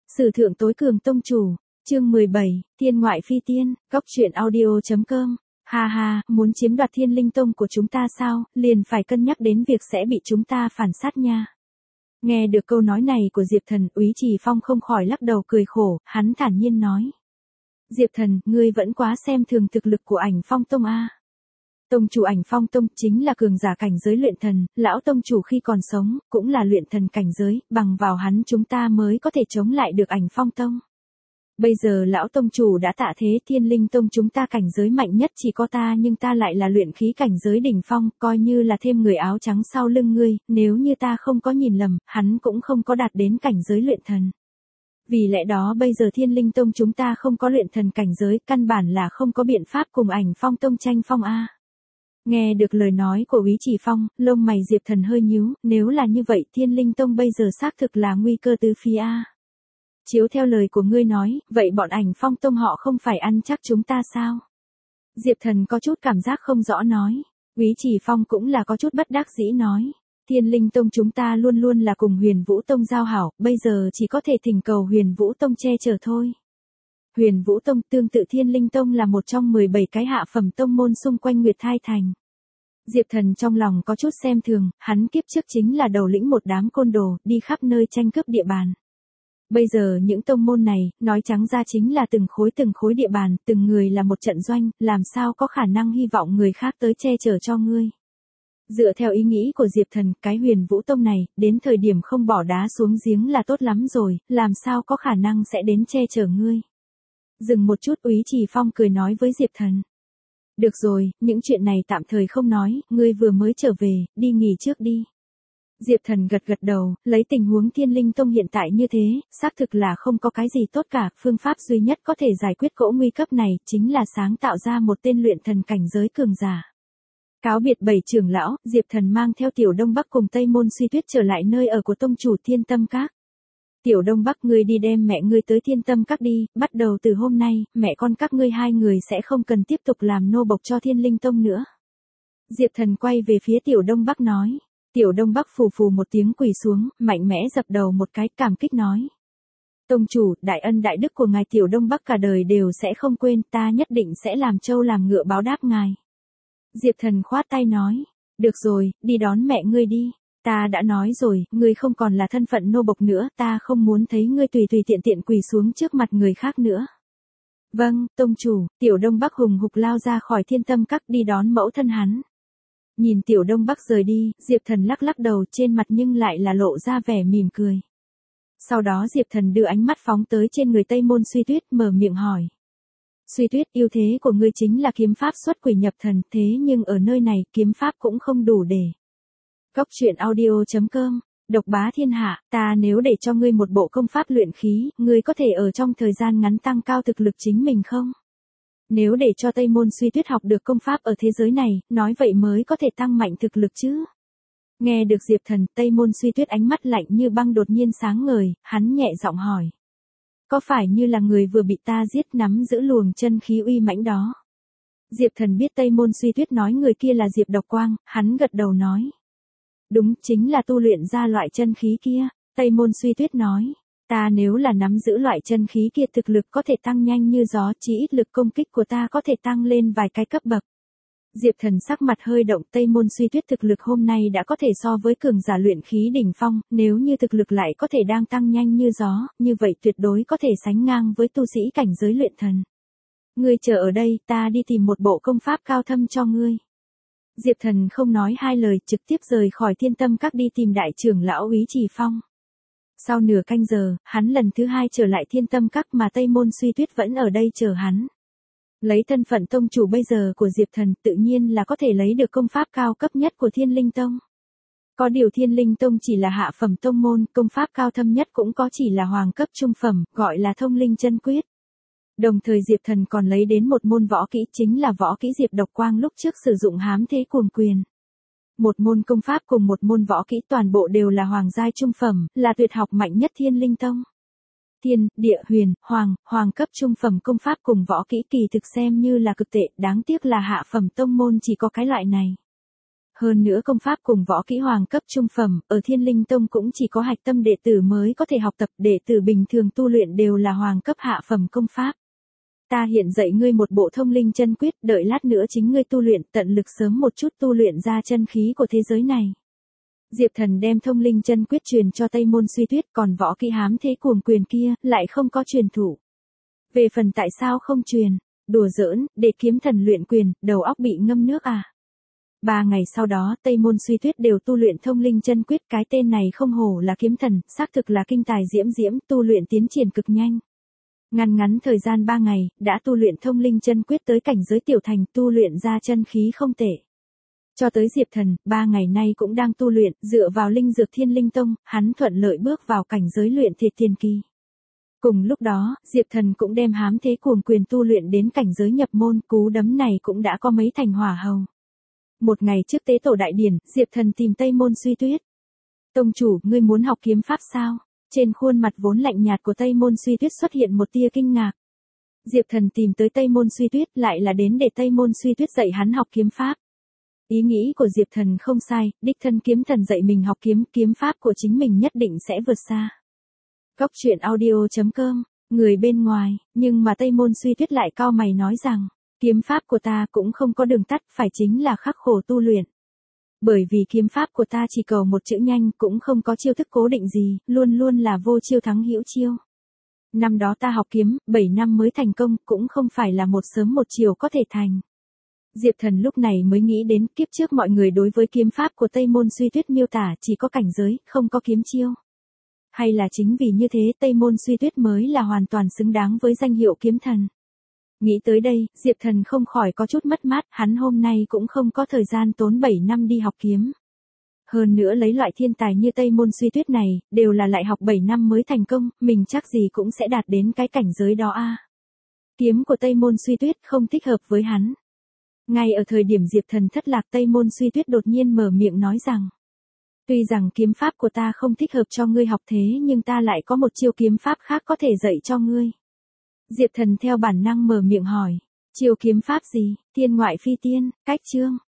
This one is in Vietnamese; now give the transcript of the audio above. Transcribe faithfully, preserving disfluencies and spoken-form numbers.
Sử thượng tối cường tông chủ, chương mười bảy, thiên ngoại phi tiên, góc truyện audio.com. Ha ha, muốn chiếm đoạt Thiên Linh Tông của chúng ta sao, liền phải cân nhắc đến việc sẽ bị chúng ta phản sát nha. Nghe được câu nói này của Diệp Thần, Úy Trì Phong không khỏi lắc đầu cười khổ, hắn thản nhiên nói. Diệp Thần, ngươi vẫn quá xem thường thực lực của Ảnh Phong Tông a. Tông chủ Ảnh Phong Tông chính là cường giả cảnh giới luyện thần, lão tông chủ khi còn sống, cũng là luyện thần cảnh giới, bằng vào hắn chúng ta mới có thể chống lại được Ảnh Phong Tông. Bây giờ lão tông chủ đã tạ thế, Thiên Linh Tông chúng ta cảnh giới mạnh nhất chỉ có ta, nhưng ta lại là luyện khí cảnh giới đỉnh phong, coi như là thêm người áo trắng sau lưng ngươi, nếu như ta không có nhìn lầm, hắn cũng không có đạt đến cảnh giới luyện thần. Vì lẽ đó bây giờ Thiên Linh Tông chúng ta không có luyện thần cảnh giới, căn bản là không có biện pháp cùng Ảnh Phong Tông tranh phong a. Nghe được lời nói của Úy Trì Phong, lông mày Diệp Thần hơi nhíu, nếu là như vậy Thiên Linh Tông bây giờ xác thực là nguy cơ tứ phía a. Chiếu theo lời của ngươi nói, vậy bọn Ảnh Phong Tông họ không phải ăn chắc chúng ta sao? Diệp Thần có chút cảm giác không rõ nói. Úy Trì Phong cũng là có chút bất đắc dĩ nói. Thiên Linh Tông chúng ta luôn luôn là cùng Huyền Vũ Tông giao hảo, bây giờ chỉ có thể thỉnh cầu Huyền Vũ Tông che chở thôi. Huyền Vũ Tông tương tự Thiên Linh Tông là một trong mười bảy cái hạ phẩm tông môn xung quanh Nguyệt Thai Thành. Diệp Thần trong lòng có chút xem thường, hắn kiếp trước chính là đầu lĩnh một đám côn đồ, đi khắp nơi tranh cướp địa bàn. Bây giờ những tông môn này, nói trắng ra chính là từng khối từng khối địa bàn, từng người là một trận doanh, làm sao có khả năng hy vọng người khác tới che chở cho ngươi. Dựa theo ý nghĩ của Diệp Thần, cái Huyền Vũ Tông này, đến thời điểm không bỏ đá xuống giếng là tốt lắm rồi, làm sao có khả năng sẽ đến che chở ngươi. Dừng một chút, Úy Trì Phong cười nói với Diệp Thần. Được rồi, những chuyện này tạm thời không nói, ngươi vừa mới trở về, đi nghỉ trước đi. Diệp Thần gật gật đầu, lấy tình huống Thiên Linh Tông hiện tại như thế, xác thực là không có cái gì tốt cả, phương pháp duy nhất có thể giải quyết cỗ nguy cấp này, chính là sáng tạo ra một tên luyện thần cảnh giới cường giả. Cáo biệt bảy trưởng lão, Diệp Thần mang theo Tiểu Đông Bắc cùng Tây Môn Suy Tuyết trở lại nơi ở của tông chủ Thiên Tâm Các. Tiểu Đông Bắc, ngươi đi đem mẹ ngươi tới Thiên Tâm Các đi, bắt đầu từ hôm nay, mẹ con các ngươi hai người sẽ không cần tiếp tục làm nô bộc cho Thiên Linh Tông nữa. Diệp Thần quay về phía Tiểu Đông Bắc nói. Tiểu Đông Bắc phù phù một tiếng quỳ xuống, mạnh mẽ dập đầu một cái, cảm kích nói. Tông chủ, đại ân đại đức của ngài Tiểu Đông Bắc cả đời đều sẽ không quên, ta nhất định sẽ làm trâu làm ngựa báo đáp ngài. Diệp Thần khoát tay nói. Được rồi, đi đón mẹ ngươi đi. Ta đã nói rồi, ngươi không còn là thân phận nô bộc nữa, ta không muốn thấy ngươi tùy tùy tiện tiện quỳ xuống trước mặt người khác nữa. Vâng, tông chủ, Tiểu Đông Bắc hùng hục lao ra khỏi Thiên Tâm Các đi đón mẫu thân hắn. Nhìn Tiểu Đông Bắc rời đi, Diệp Thần lắc lắc đầu, trên mặt nhưng lại là lộ ra vẻ mỉm cười. Sau đó Diệp Thần đưa ánh mắt phóng tới trên người Tây Môn Suy Tuyết, mở miệng hỏi. Suy Tuyết, ưu thế của ngươi chính là kiếm pháp xuất quỷ nhập thần, thế nhưng ở nơi này, kiếm pháp cũng không đủ để. Góc truyện audio.com, độc bá thiên hạ, ta nếu để cho ngươi một bộ công pháp luyện khí, ngươi có thể ở trong thời gian ngắn tăng cao thực lực chính mình không? Nếu để cho Tây Môn Suy Tuyết học được công pháp ở thế giới này, nói vậy mới có thể tăng mạnh thực lực chứ. Nghe được Diệp Thần, Tây Môn Suy Tuyết ánh mắt lạnh như băng đột nhiên sáng ngời, hắn nhẹ giọng hỏi. Có phải như là người vừa bị ta giết nắm giữ luồng chân khí uy mãnh đó? Diệp Thần biết Tây Môn Suy Tuyết nói người kia là Diệp Độc Quang, hắn gật đầu nói. Đúng, chính là tu luyện ra loại chân khí kia, Tây Môn Suy Tuyết nói. Ta nếu là nắm giữ loại chân khí kia thực lực có thể tăng nhanh như gió, chỉ ít lực công kích của ta có thể tăng lên vài cái cấp bậc. Diệp Thần sắc mặt hơi động, Tây Môn Suy Tuyết thực lực hôm nay đã có thể so với cường giả luyện khí đỉnh phong, nếu như thực lực lại có thể đang tăng nhanh như gió, như vậy tuyệt đối có thể sánh ngang với tu sĩ cảnh giới luyện thần. Ngươi chờ ở đây, ta đi tìm một bộ công pháp cao thâm cho ngươi. Diệp Thần không nói hai lời, trực tiếp rời khỏi Thiên Tâm Các đi tìm đại trưởng lão Úy Trì Phong. Sau nửa canh giờ, hắn lần thứ hai trở lại Thiên Tâm Các mà Tây Môn Suy Tuyết vẫn ở đây chờ hắn. Lấy thân phận tông chủ bây giờ của Diệp Thần, tự nhiên là có thể lấy được công pháp cao cấp nhất của Thiên Linh Tông. Có điều Thiên Linh Tông chỉ là hạ phẩm tông môn, công pháp cao thâm nhất cũng có chỉ là hoàng cấp trung phẩm, gọi là Thông Linh Chân Quyết. Đồng thời Diệp Thần còn lấy đến một môn võ kỹ, chính là võ kỹ Diệp Độc Quang lúc trước sử dụng hám thế cuồng quyền. Một môn công pháp cùng một môn võ kỹ toàn bộ đều là hoàng giai trung phẩm, là tuyệt học mạnh nhất Thiên Linh Tông. Thiên, địa, huyền, hoàng, hoàng cấp trung phẩm công pháp cùng võ kỹ kỳ thực xem như là cực tệ, đáng tiếc là hạ phẩm tông môn chỉ có cái loại này. Hơn nữa công pháp cùng võ kỹ hoàng cấp trung phẩm, ở Thiên Linh Tông cũng chỉ có hạch tâm đệ tử mới có thể học tập, đệ tử bình thường tu luyện đều là hoàng cấp hạ phẩm công pháp. Ta hiện dạy ngươi một bộ thông linh chân quyết, đợi lát nữa chính ngươi tu luyện, tận lực sớm một chút tu luyện ra chân khí của thế giới này. Diệp Thần đem thông linh chân quyết truyền cho Tây Môn Suy Tuyết, còn võ kỹ hám thế cuồng quyền kia, lại không có truyền thụ. Về phần tại sao không truyền, đùa giỡn, để kiếm thần luyện quyền, đầu óc bị ngâm nước à. Ba ngày sau đó, Tây Môn Suy Tuyết đều tu luyện thông linh chân quyết, cái tên này không hổ là kiếm thần, xác thực là kinh tài diễm diễm, tu luyện tiến triển cực nhanh. Ngắn ngắn thời gian ba ngày, đã tu luyện thông linh chân quyết tới cảnh giới tiểu thành, tu luyện ra chân khí không tệ. Cho tới Diệp Thần, ba ngày nay cũng đang tu luyện, dựa vào linh dược Thiên Linh Tông, hắn thuận lợi bước vào cảnh giới luyện thiệt tiền kỳ. Cùng lúc đó, Diệp Thần cũng đem hám thế cuồng quyền tu luyện đến cảnh giới nhập môn, cú đấm này cũng đã có mấy thành hỏa hầu. Một ngày trước tế tổ đại điển, Diệp Thần tìm Tây Môn Suy Tuyết. Tông chủ, ngươi muốn học kiếm pháp sao? Trên khuôn mặt vốn lạnh nhạt của Tây Môn Suy Tuyết xuất hiện một tia kinh ngạc. Diệp Thần tìm tới Tây Môn Suy Tuyết lại là đến để Tây Môn Suy Tuyết dạy hắn học kiếm pháp. Ý nghĩ của Diệp Thần không sai, đích thân kiếm thần dạy mình học kiếm, kiếm pháp của chính mình nhất định sẽ vượt xa. Góc truyện audio chấm com, người bên ngoài, nhưng mà Tây Môn Suy Tuyết lại cau mày nói rằng, kiếm pháp của ta cũng không có đường tắt, phải chính là khắc khổ tu luyện. Bởi vì kiếm pháp của ta chỉ cầu một chữ nhanh, cũng không có chiêu thức cố định gì, luôn luôn là vô chiêu thắng hữu chiêu. Năm đó ta học kiếm, bảy năm mới thành công, cũng không phải là một sớm một chiều có thể thành. Diệp Thần lúc này mới nghĩ đến kiếp trước mọi người đối với kiếm pháp của Tây Môn Suy Tuyết miêu tả chỉ có cảnh giới, không có kiếm chiêu. Hay là chính vì như thế Tây Môn Suy Tuyết mới là hoàn toàn xứng đáng với danh hiệu kiếm thần. Nghĩ tới đây, Diệp Thần không khỏi có chút mất mát, hắn hôm nay cũng không có thời gian tốn bảy năm đi học kiếm. Hơn nữa lấy loại thiên tài như Tây Môn Suy Tuyết này, đều là lại học bảy năm mới thành công, mình chắc gì cũng sẽ đạt đến cái cảnh giới đó a. Kiếm của Tây Môn Suy Tuyết không thích hợp với hắn. Ngay ở thời điểm Diệp Thần thất lạc, Tây Môn Suy Tuyết đột nhiên mở miệng nói rằng, tuy rằng kiếm pháp của ta không thích hợp cho ngươi học thế nhưng ta lại có một chiêu kiếm pháp khác có thể dạy cho ngươi. Diệp Thần theo bản năng mở miệng hỏi, chiêu kiếm pháp gì? Thiên ngoại phi tiên, cách chương.